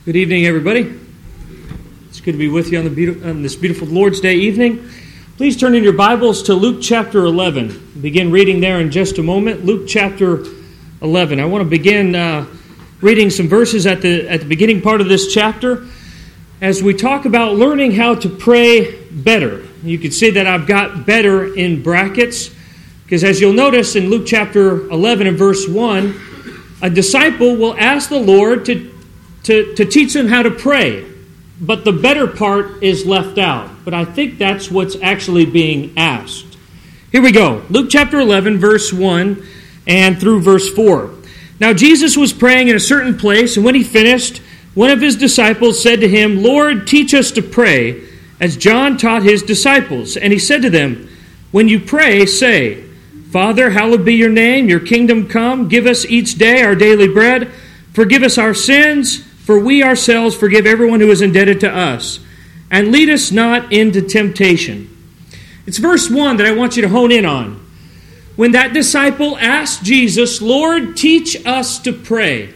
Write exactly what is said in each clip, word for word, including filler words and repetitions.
Good evening, everybody. It's good to be with you on, the be- on this beautiful Lord's Day evening. Please turn in your Bibles to Luke chapter eleven. Begin reading there in just a moment. Luke chapter eleven. I want to begin uh, reading some verses at the at the beginning part of this chapter as we talk about learning how to pray better. You can see that I've got better in brackets because as you'll notice in Luke chapter eleven and verse one, a disciple will ask the Lord to To, to teach them how to pray, but the better part is left out. But I think that's what's actually being asked. Here we go. Luke chapter eleven, verse one and through verse four. Now Jesus was praying in a certain place, and when he finished, one of his disciples said to him, "Lord, teach us to pray, as John taught his disciples." And he said to them, "When you pray, say, Father, hallowed be your name, your kingdom come, give us each day our daily bread, forgive us our sins, for we ourselves forgive everyone who is indebted to us. And lead us not into temptation." It's verse one that I want you to hone in on. When that disciple asked Jesus, "Lord, teach us to pray,"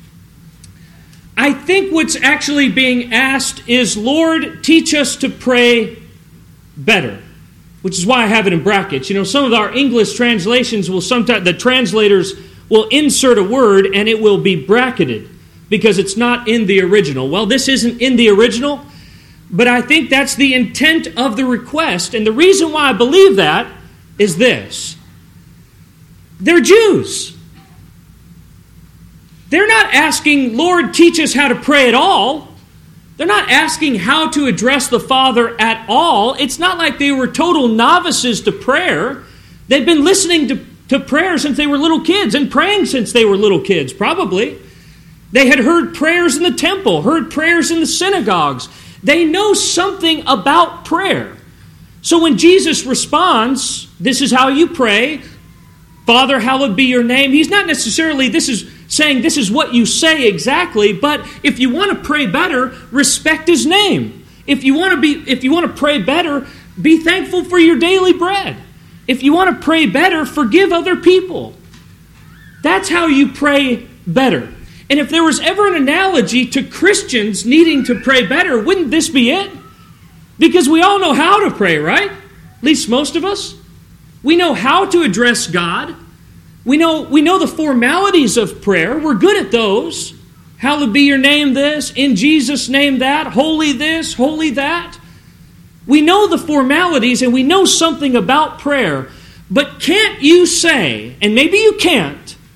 I think what's actually being asked is, "Lord, teach us to pray better," which is why I have it in brackets. You know, some of our English translations will sometimes, the translators will insert a word and it will be bracketed, because it's not in the original. Well, this isn't in the original, but I think that's the intent of the request. And the reason why I believe that is this. They're Jews. They're not asking, "Lord, teach us how to pray at all." They're not asking how to address the Father at all. It's not like they were total novices to prayer. They've been listening to, to prayer since they were little kids and praying since they were little kids, probably. They had heard prayers in the temple, heard prayers in the synagogues. They know something about prayer. So when Jesus responds, "This is how you pray, Father, hallowed be your name," he's not necessarily this is saying this is what you say exactly, but if you want to pray better, respect his name. If you want to be if you want to pray better, be thankful for your daily bread. If you want to pray better, forgive other people. That's how you pray better. And if there was ever an analogy to Christians needing to pray better, wouldn't this be it? Because we all know how to pray, right? At least most of us. We know how to address God. We know, we know the formalities of prayer. We're good at those. Hallowed be your name this, in Jesus' name that, holy this, holy that. We know the formalities and we know something about prayer. But can't you say, and maybe you can't,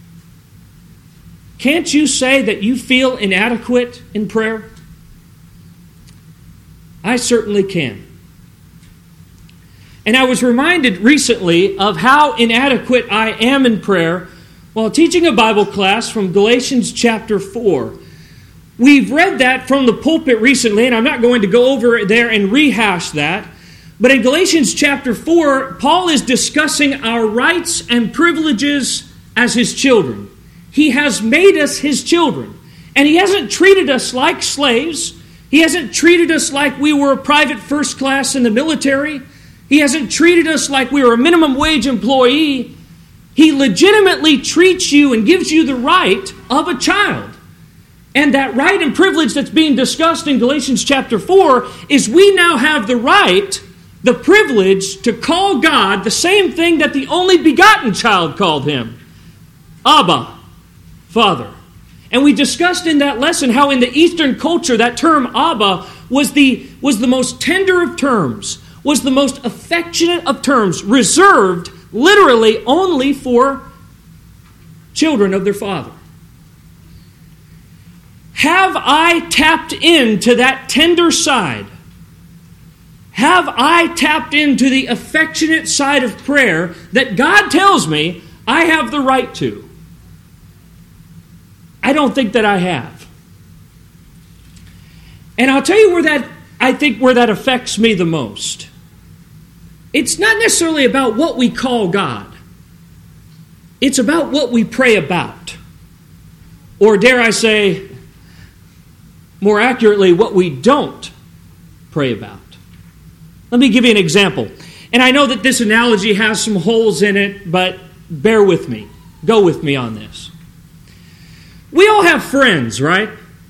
Can't you say that you feel inadequate in prayer? I certainly can. And I was reminded recently of how inadequate I am in prayer while teaching a Bible class from Galatians chapter four. We've read that from the pulpit recently, and I'm not going to go over there and rehash that. But in Galatians chapter four, Paul is discussing our rights and privileges as his children. He has made us his children. And he hasn't treated us like slaves. He hasn't treated us like we were a private first class in the military. He hasn't treated us like we were a minimum wage employee. He legitimately treats you and gives you the right of a child. And that right and privilege that's being discussed in Galatians chapter four is we now have the right, the privilege to call God the same thing that the only begotten child called him. Abba, Father. And we discussed in that lesson how in the Eastern culture that term Abba was the, was the most tender of terms, was the most affectionate of terms, reserved literally only for children of their father. Have I tapped into that tender side? Have I tapped into the affectionate side of prayer that God tells me I have the right to? I don't think that I have. And I'll tell you where that, I think where that affects me the most. It's not necessarily about what we call God. It's about what we pray about. Or dare I say, more accurately, what we don't pray about. Let me give you an example. And I know that this analogy has some holes in it, but bear with me. Go with me on this. We all have friends, right?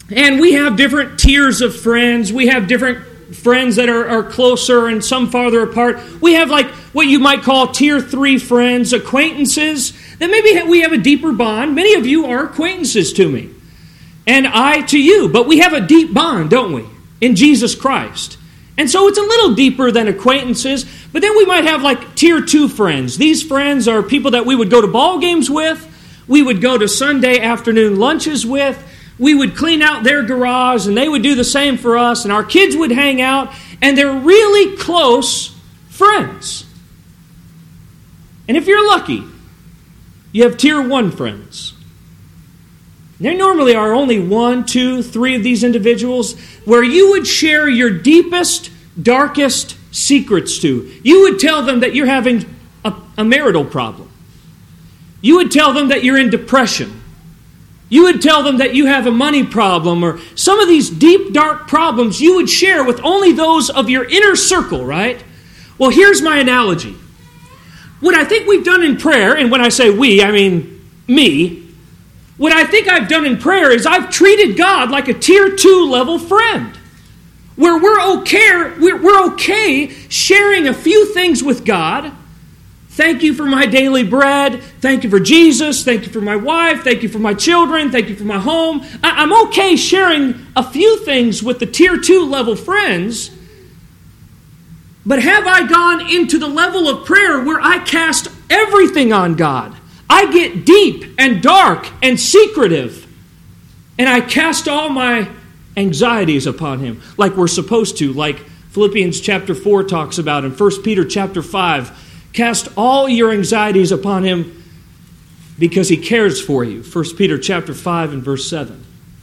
And we have different tiers of friends. We have different friends that are, are closer and some farther apart. We have like what you might call tier three friends, acquaintances, that maybe we have a deeper bond. Many of you are acquaintances to me, and I to you. But we have a deep bond, don't we, in Jesus Christ. And so it's a little deeper than acquaintances. But then we might have like tier two friends. These friends are people that we would go to ball games with. We would go to Sunday afternoon lunches with. We would clean out their garage, and they would do the same for us, and our kids would hang out, and they're really close friends. And if you're lucky, you have tier one friends. There normally are only one, two, three of these individuals where you would share your deepest, darkest secrets to. You would tell them that you're having a, a marital problem. You would tell them that you're in depression. You would tell them that you have a money problem, or some of these deep, dark problems you would share with only those of your inner circle, right? Well, here's my analogy. What I think we've done in prayer, and when I say we, I mean me, what I think I've done in prayer is I've treated God like a tier two level friend, where we're okay, we're, we're okay sharing a few things with God. Thank you for my daily bread. Thank you for Jesus. Thank you for my wife. Thank you for my children. Thank you for my home. I'm okay sharing a few things with the tier two level friends. But have I gone into the level of prayer where I cast everything on God? I get deep and dark and secretive. And I cast all my anxieties upon Him like we're supposed to, like Philippians chapter four talks about, and First Peter chapter five. Cast all your anxieties upon Him because He cares for you. First Peter chapter five and verse seven.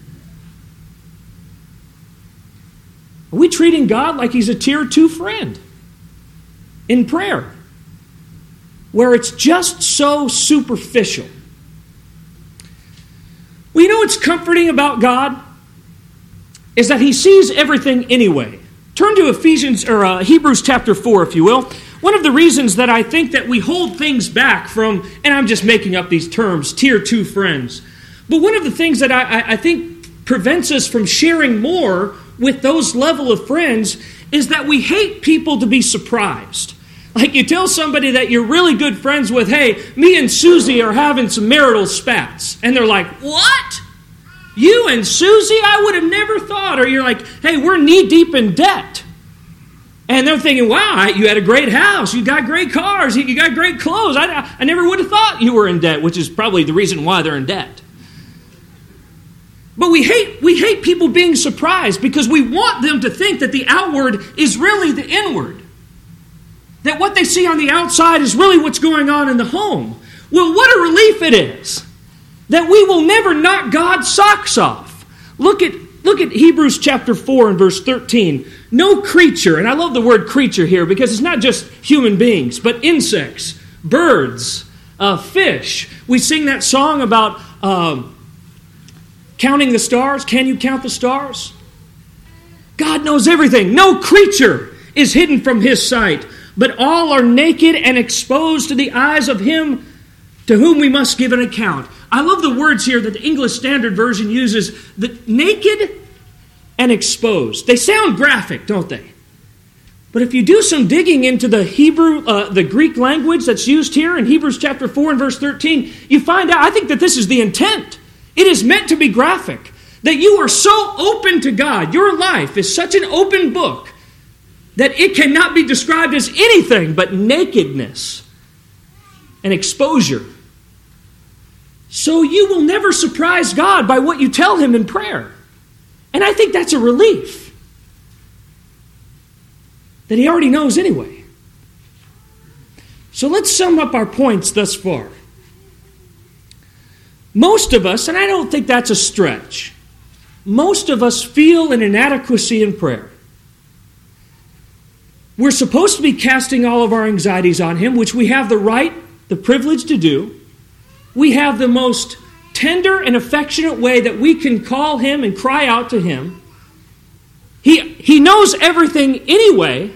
Are we treating God like He's a tier two friend in prayer, where it's just so superficial? Well, you know what's comforting about God is that He sees everything anyway. Turn to Ephesians or uh, Hebrews chapter four, if you will. One of the reasons that I think that we hold things back from, and I'm just making up these terms, tier two friends, but one of the things that I, I, I think prevents us from sharing more with those level of friends is that we hate people to be surprised. Like you tell somebody that you're really good friends with, hey, me and Susie are having some marital spats. And they're like, what? You and Susie? I would have never thought. Or you're like, hey, we're knee deep in debt. And they're thinking, wow, you had a great house. You got great cars. You got great clothes. I, I never would have thought you were in debt, which is probably the reason why they're in debt. But we hate, we hate people being surprised because we want them to think that the outward is really the inward. That what they see on the outside is really what's going on in the home. Well, what a relief it is that we will never knock God's socks off. Look at Look at Hebrews chapter four and verse thirteen. No creature, and I love the word creature here because it's not just human beings, but insects, birds, uh, fish. We sing that song about um, counting the stars. Can you count the stars? God knows everything. No creature is hidden from His sight, but all are naked and exposed to the eyes of Him to whom we must give an account. I love the words here that the English Standard Version uses, the naked and exposed. They sound graphic, don't they? But if you do some digging into the Hebrew, uh, the Greek language that's used here in Hebrews chapter four and verse thirteen, you find out, I think that this is the intent. It is meant to be graphic. That you are so open to God. Your life is such an open book that it cannot be described as anything but nakedness and exposure. So you will never surprise God by what you tell Him in prayer. And I think that's a relief. That He already knows anyway. So let's sum up our points thus far. Most of us, and I don't think that's a stretch, most of us feel an inadequacy in prayer. We're supposed to be casting all of our anxieties on Him, which we have the right, the privilege to do. We have the most tender and affectionate way that we can call Him and cry out to Him. He, he knows everything anyway.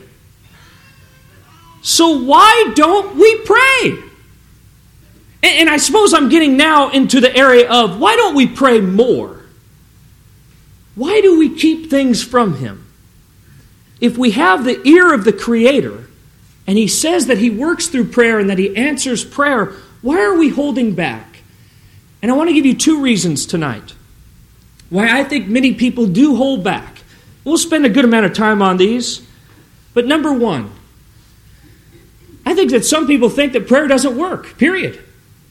So why don't we pray? And, and I suppose I'm getting now into the area of why don't we pray more? why do we keep things from him? If we have the ear of the Creator, and he says that he works through prayer and that he answers prayer, why are we holding back? And I want to give you two reasons tonight why I think many people do hold back. We'll spend a good amount of time on these. But number one, I think that some people think that prayer doesn't work, period.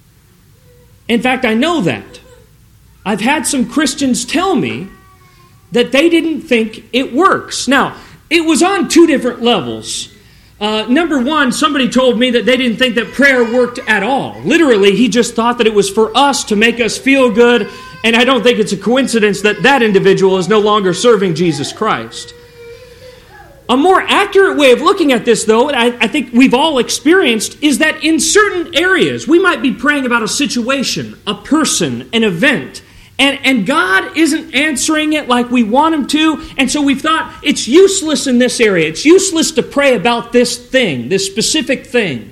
In fact, I know that. I've had some Christians tell me that they didn't think it works. Now, it was on two different levels. Uh, number one, somebody told me that they didn't think that prayer worked at all. Literally, he just thought that it was for us to make us feel good, and I don't think it's a coincidence that that individual is no longer serving Jesus Christ. A more accurate way of looking at this, though, and I, I think we've all experienced, is that in certain areas, we might be praying about a situation, a person, an event, and, and God isn't answering it like we want Him to, and so we've thought it's useless in this area. It's useless to pray about this thing, this specific thing.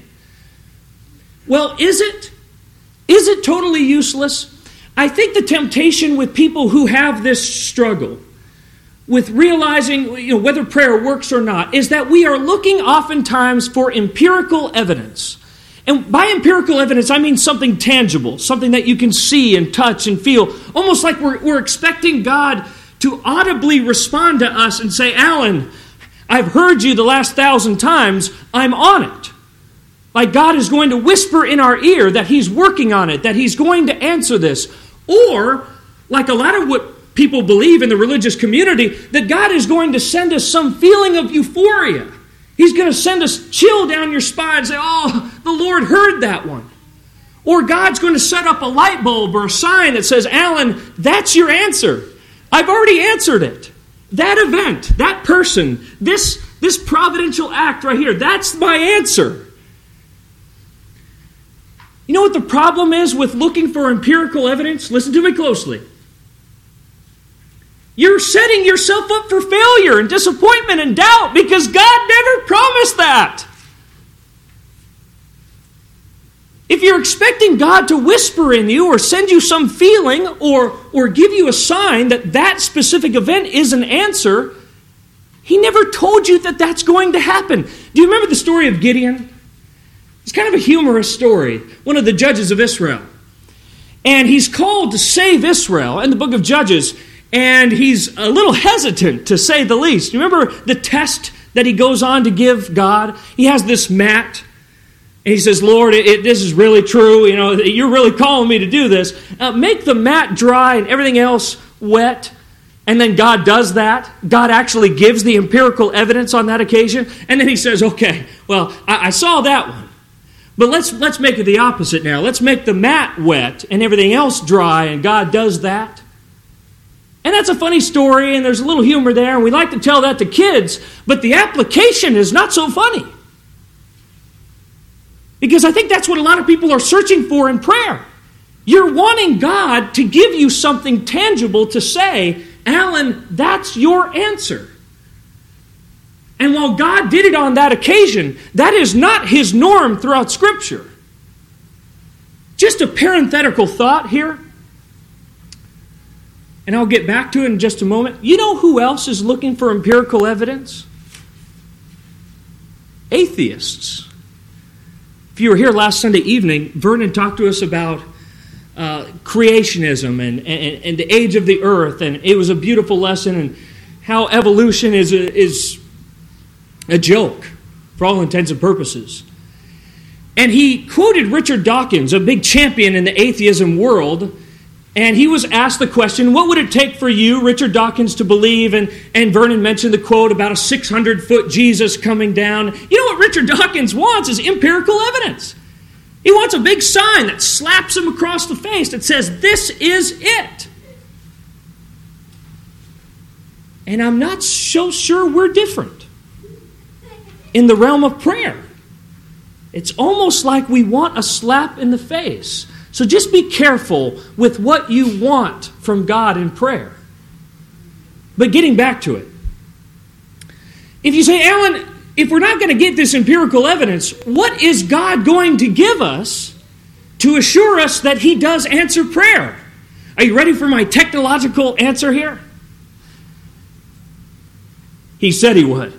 Well, is it? Is it totally useless? I think the temptation with people who have this struggle with realizing, you know, whether prayer works or not, is that we are looking oftentimes for empirical evidence. And by empirical evidence, I mean something tangible, something that you can see and touch and feel, almost like we're, we're expecting God to audibly respond to us and say, Alan, I've heard you the last thousand times, I'm on it. Like God is going to whisper in our ear that He's working on it, that He's going to answer this. Or, like a lot of what people believe in the religious community, that God is going to send us some feeling of euphoria. He's going to send us chill down your spine and say, oh, the Lord heard that one. Or God's going to set up a light bulb or a sign that says, Alan, that's your answer. I've already answered it. That event, that person, this, this providential act right here, that's my answer. You know what the problem is with looking for empirical evidence? Listen to me closely. You're setting yourself up for failure and disappointment and doubt because God never promised that. If you're expecting God to whisper in you or send you some feeling or, or give you a sign that that specific event is an answer, He never told you that that's going to happen. Do you remember the story of Gideon? It's kind of a humorous story. One of the judges of Israel. And he's called to save Israel in the book of Judges. And he's a little hesitant, to say the least. You remember the test that he goes on to give God? He has this mat. And he says, Lord, it, it, this is really true. You know, you're really calling me to do this. Uh, make the mat dry and everything else wet. And then God does that. God actually gives the empirical evidence on that occasion. And then he says, okay, well, I, I saw that one. But let's let's make it the opposite now. Let's make the mat wet and everything else dry, and God does that. And that's a funny story, and there's a little humor there, and we like to tell that to kids, but the application is not so funny. Because I think that's what a lot of people are searching for in prayer. You're wanting God to give you something tangible to say, Alan, that's your answer. And while God did it on that occasion, that is not His norm throughout Scripture. Just a parenthetical thought here. And I'll get back to it in just a moment. You know who else is looking for empirical evidence? Atheists. If you were here last Sunday evening, Vernon talked to us about uh, creationism and, and, and the age of the earth. And it was a beautiful lesson, and how evolution is a, is a joke for all intents and purposes. And he quoted Richard Dawkins, a big champion in the atheism world. And he was asked the question, what would it take for you, Richard Dawkins, to believe? And, and Vernon mentioned the quote about a six hundred foot Jesus coming down. You know what Richard Dawkins wants is empirical evidence. He wants a big sign that slaps him across the face that says, this is it. And I'm not so sure we're different in the realm of prayer. It's almost like we want a slap in the face. So just be careful with what you want from God in prayer. But getting back to it. If you say, Alan, if we're not going to get this empirical evidence, what is God going to give us to assure us that He does answer prayer? Are you ready for my technological answer here? He said He would.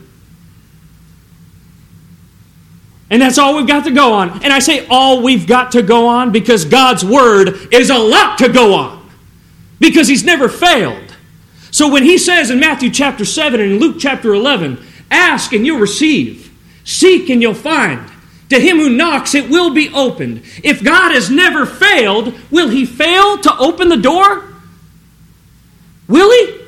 And that's all we've got to go on. And I say all we've got to go on because God's Word is a lot to go on. Because He's never failed. So when He says in Matthew chapter seven and in Luke chapter eleven, ask and you'll receive. Seek and you'll find. To him who knocks, it will be opened. If God has never failed, will He fail to open the door? Will He?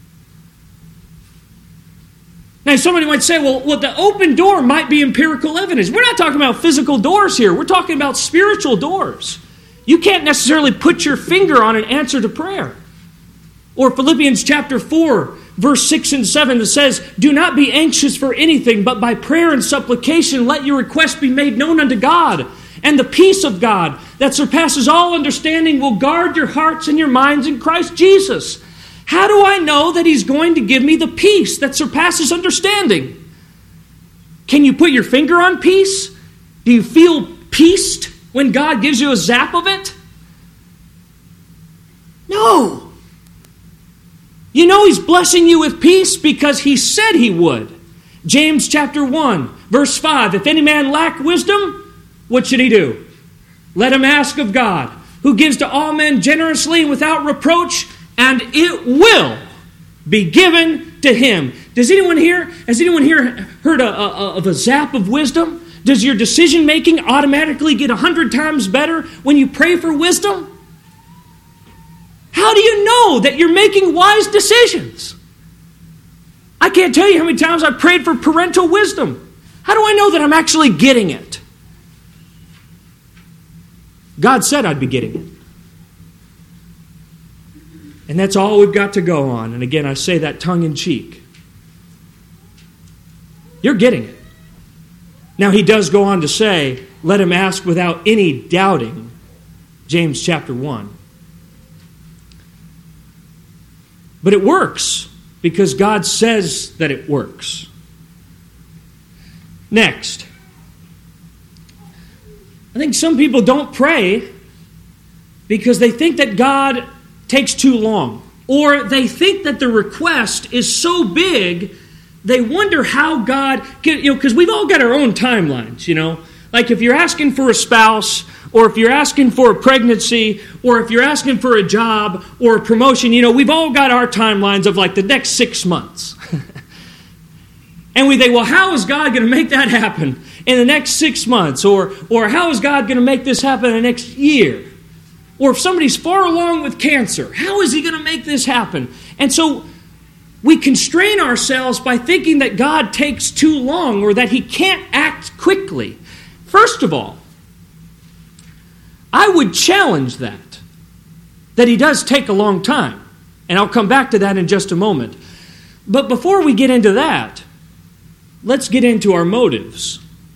Now somebody might say, well, well, the open door might be empirical evidence. We're not talking about physical doors here. We're talking about spiritual doors. You can't necessarily put your finger on an answer to prayer. Or Philippians chapter four, verse six and seven that says, do not be anxious for anything, but by prayer and supplication let your requests be made known unto God. And the peace of God that surpasses all understanding will guard your hearts and your minds in Christ Jesus. How do I know that He's going to give me the peace that surpasses understanding? Can you put your finger on peace? Do you feel peaced when God gives you a zap of it? No. You know He's blessing you with peace because He said He would. James chapter one, verse five, if any man lack wisdom, what should he do? Let him ask of God, who gives to all men generously and without reproach, and it will be given to him. Does anyone here, has anyone here heard a, a, of a zap of wisdom? Does your decision making automatically get a hundred times better when you pray for wisdom? How do you know that you're making wise decisions? I can't tell you how many times I've prayed for parental wisdom. How do I know that I'm actually getting it? God said I'd be getting it. And that's all we've got to go on. And again, I say that tongue in cheek. You're getting it. Now, He does go on to say, let him ask without any doubting. James chapter one. But it works because God says that it works. Next. I think some people don't pray because they think that God takes too long. Or they think that the request is so big, they wonder how God, you know, because we've all got our own timelines, you know. Like if you're asking for a spouse, or if you're asking for a pregnancy, or if you're asking for a job or a promotion, you know, we've all got our timelines of like the next six months. And we think, well, how is God going to make that happen in the next six months? Or, or how is God going to make this happen in the next year? Or if somebody's far along with cancer, how is He going to make this happen? And so we constrain ourselves by thinking that God takes too long or that He can't act quickly. First of all, I would challenge that, that He does take a long time. And I'll come back to that in just a moment. But before we get into that, let's get into our motives.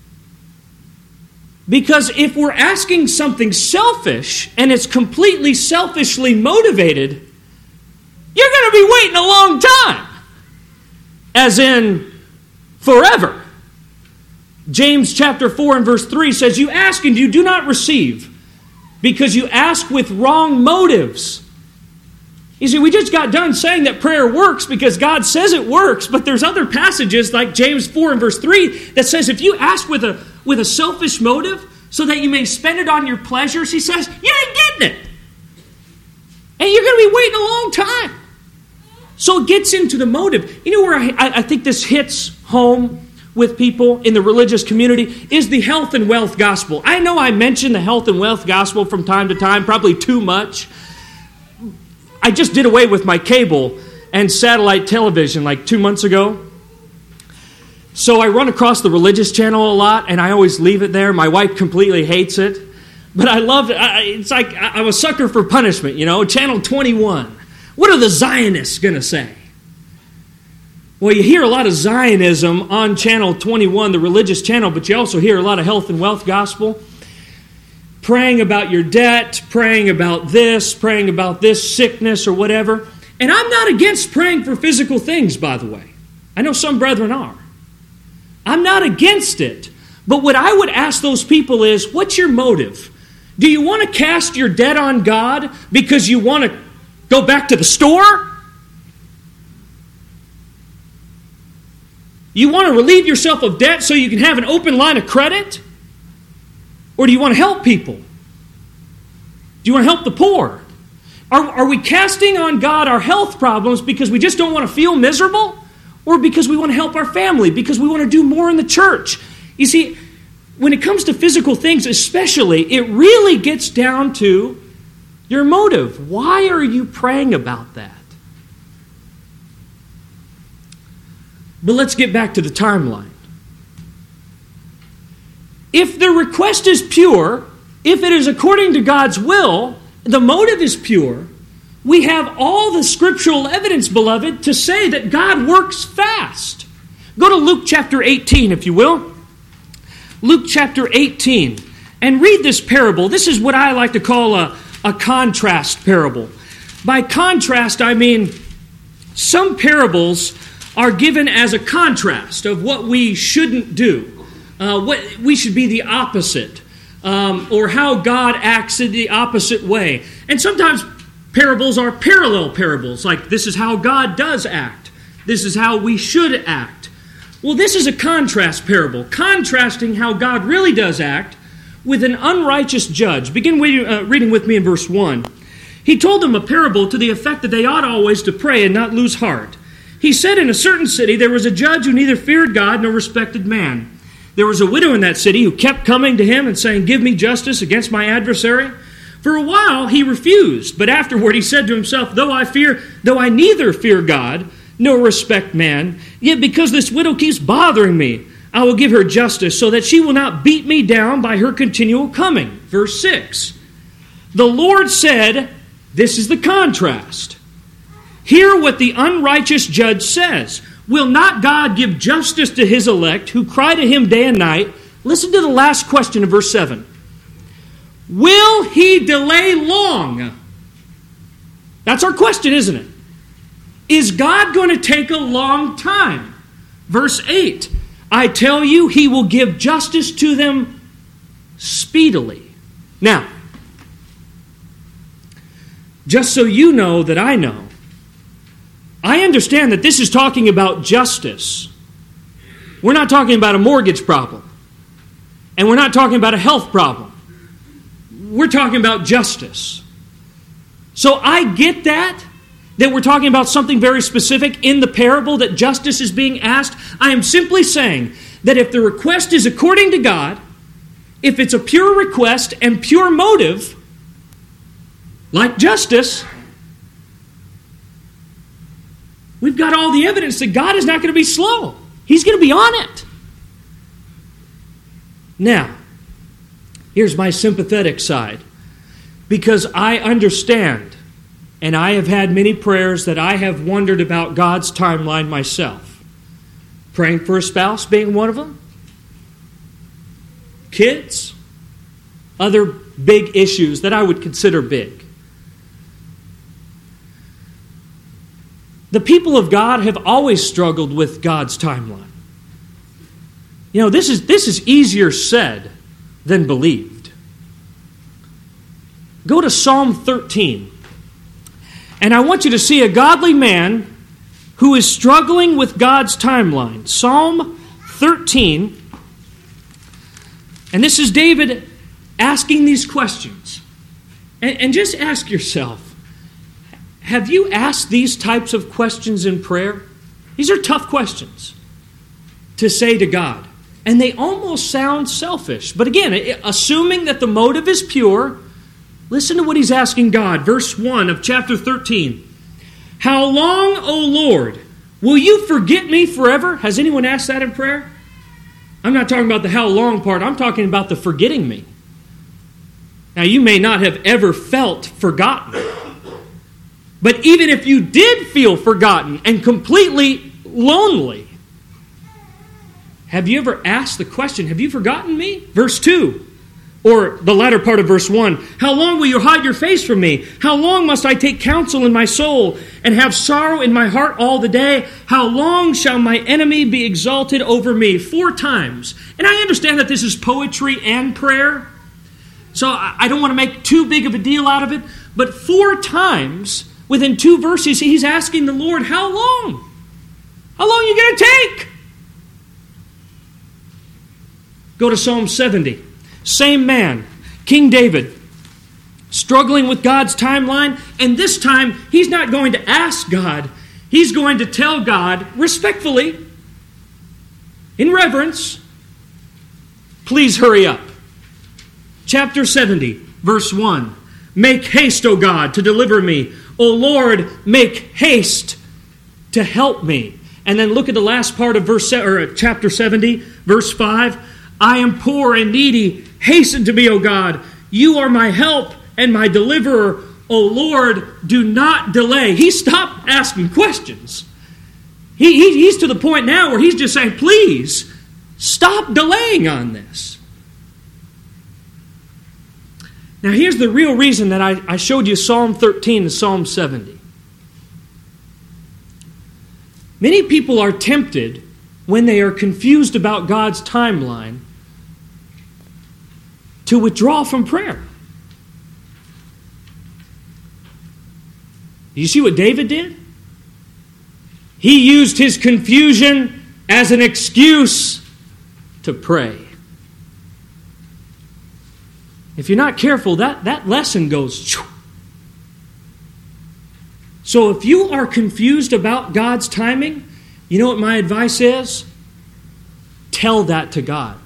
Because if we're asking something selfish and it's completely selfishly motivated, you're going to be waiting a long time. As in, forever. James chapter four and verse three says, you ask and you do not receive, because you ask with wrong motives. You see, we just got done saying that prayer works because God says it works, but there's other passages like James four and verse three that says if you ask with a with a selfish motive so that you may spend it on your pleasures, He says, you ain't getting it. And you're going to be waiting a long time. So it gets into the motive. You know where I, I think this hits home with people in the religious community is the health and wealth gospel. I know I mention the health and wealth gospel from time to time, probably too much. I just did away with my cable and satellite television like two months ago. So I run across the religious channel a lot, and I always leave it there. My wife completely hates it. But I love it. It's like I'm a sucker for punishment, you know. Channel twenty-one. What are the Zionists going to say? Well, you hear a lot of Zionism on Channel twenty-one, the religious channel, but you also hear a lot of health and wealth gospel. Praying about your debt, praying about this, praying about this sickness or whatever. And I'm not against praying for physical things, by the way. I know some brethren are. I'm not against it. But what I would ask those people is, what's your motive? Do you want to cast your debt on God because you want to go back to the store? You want to relieve yourself of debt so you can have an open line of credit? Or do you want to help people? Do you want to help the poor? Are, are we casting on God our health problems because we just don't want to feel miserable? Or because we want to help our family, because we want to do more in the church? You see, when it comes to physical things especially, it really gets down to your motive. Why are you praying about that? But let's get back to the timeline. If the request is pure, if it is according to God's will, the motive is pure, we have all the scriptural evidence, beloved, to say that God works fast. Go to Luke chapter eighteen, if you will. Luke chapter eighteen. And read this parable. This is what I like to call a, a contrast parable. By contrast, I mean some parables are given as a contrast of what we shouldn't do. Uh, what we should be the opposite. Um, or how God acts in the opposite way. And sometimes parables are parallel parables, like this is how God does act. This is how we should act. Well, this is a contrast parable, contrasting how God really does act with an unrighteous judge. Begin uh, reading with me in verse one. He told them a parable to the effect that they ought always to pray and not lose heart. He said, in a certain city there was a judge who neither feared God nor respected man. There was a widow in that city who kept coming to him and saying, give me justice against my adversary. For a while he refused, but afterward he said to himself, though I fear, though I neither fear God nor respect man, yet because this widow keeps bothering me, I will give her justice so that she will not beat me down by her continual coming. Verse six. The Lord said, this is the contrast. Hear what the unrighteous judge says. Will not God give justice to his elect who cry to him day and night? Listen to the last question of verse seven. Will he delay long? That's our question, isn't it? Is God going to take a long time? Verse eight. I tell you, he will give justice to them speedily. Now, just so you know that I know, I understand that this is talking about justice. We're not talking about a mortgage problem. And we're not talking about a health problem. We're talking about justice. So I get that, that we're talking about something very specific in the parable, that justice is being asked. I am simply saying that if the request is according to God, if it's a pure request and pure motive, like justice, we've got all the evidence that God is not going to be slow. He's going to be on it. Now, here's my sympathetic side. Because I understand, and I have had many prayers that I have wondered about God's timeline myself. Praying for a spouse being one of them. Kids. Other big issues that I would consider big. The people of God have always struggled with God's timeline. You know, this is this is easier said than believed. Go to Psalm thirteen. And I want you to see a godly man who is struggling with God's timeline. Psalm thirteen. And this is David asking these questions. And, and just ask yourself, have you asked these types of questions in prayer? These are tough questions to say to God. And they almost sound selfish. But again, assuming that the motive is pure, listen to what he's asking God. Verse one of chapter thirteen. How long, O Lord, will you forget me forever? Has anyone asked that in prayer? I'm not talking about the how long part. I'm talking about the forgetting me. Now, you may not have ever felt forgotten. But even if you did feel forgotten and completely lonely, have you ever asked the question, have you forgotten me? Verse two, or the latter part of verse one. How long will you hide your face from me? How long must I take counsel in my soul and have sorrow in my heart all the day? How long shall my enemy be exalted over me? Four times. And I understand that this is poetry and prayer, so I don't want to make too big of a deal out of it, but four times within two verses, he's asking the Lord, how long? How long are you going to take? Go to Psalm seventy. Same man, King David, struggling with God's timeline, and this time he's not going to ask God. He's going to tell God respectfully, in reverence, please hurry up. Chapter seventy, verse one. Make haste, O God, to deliver me. O Lord, make haste to help me. And then look at the last part of verse or chapter seventy, verse five. I am poor and needy. Hasten to me, O God. You are my help and my deliverer. O Lord, do not delay. He stopped asking questions. He, he, he's to the point now where he's just saying, please, stop delaying on this. Now here's the real reason that I, I showed you Psalm thirteen and Psalm seventy. Many people are tempted when they are confused about God's timeline to withdraw from prayer. You see what David did? He used his confusion as an excuse to pray. If you're not careful, that, that lesson goes shoo. So if you are confused about God's timing, you know what my advice is? Tell that to God.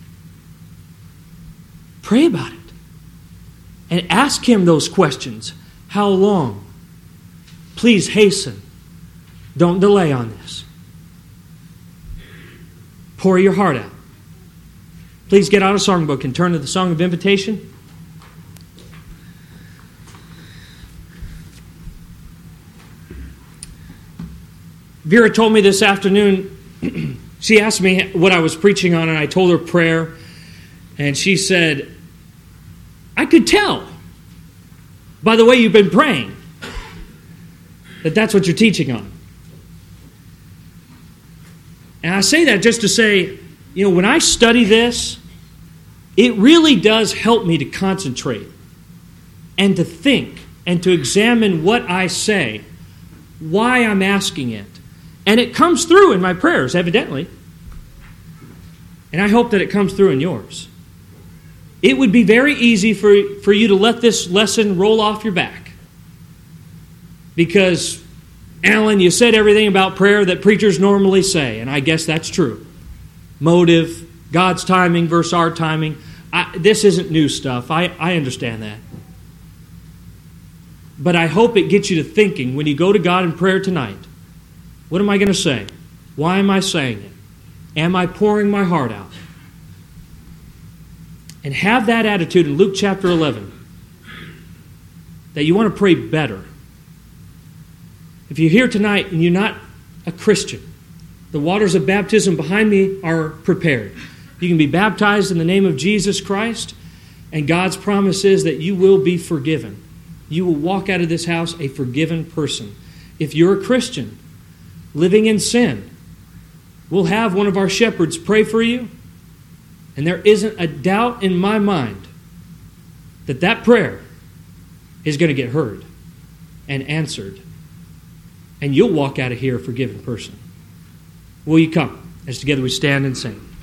Pray about it. And ask Him those questions. How long? Please hasten. Don't delay on this. Pour your heart out. Please get out a songbook and turn to the Song of Invitation. Vera told me this afternoon, she asked me what I was preaching on, and I told her prayer. And she said, I could tell by the way you've been praying that that's what you're teaching on. And I say that just to say, you know, when I study this, it really does help me to concentrate and to think and to examine what I say, why I'm asking it. And it comes through in my prayers, evidently. And I hope that it comes through in yours. It would be very easy for, for you to let this lesson roll off your back. Because, Alan, you said everything about prayer that preachers normally say, and I guess that's true. Motive, God's timing versus our timing. I, this isn't new stuff. I, I understand that. But I hope it gets you to thinking when you go to God in prayer tonight, what am I going to say? Why am I saying it? Am I pouring my heart out? And have that attitude in Luke chapter eleven, that you want to pray better. If you're here tonight and you're not a Christian, the waters of baptism behind me are prepared. You can be baptized in the name of Jesus Christ, and God's promise is that you will be forgiven. You will walk out of this house a forgiven person. If you're a Christian living in sin, we'll have one of our shepherds pray for you, and there isn't a doubt in my mind that that prayer is going to get heard and answered, and you'll walk out of here a forgiven person. Will you come as together we stand and sing?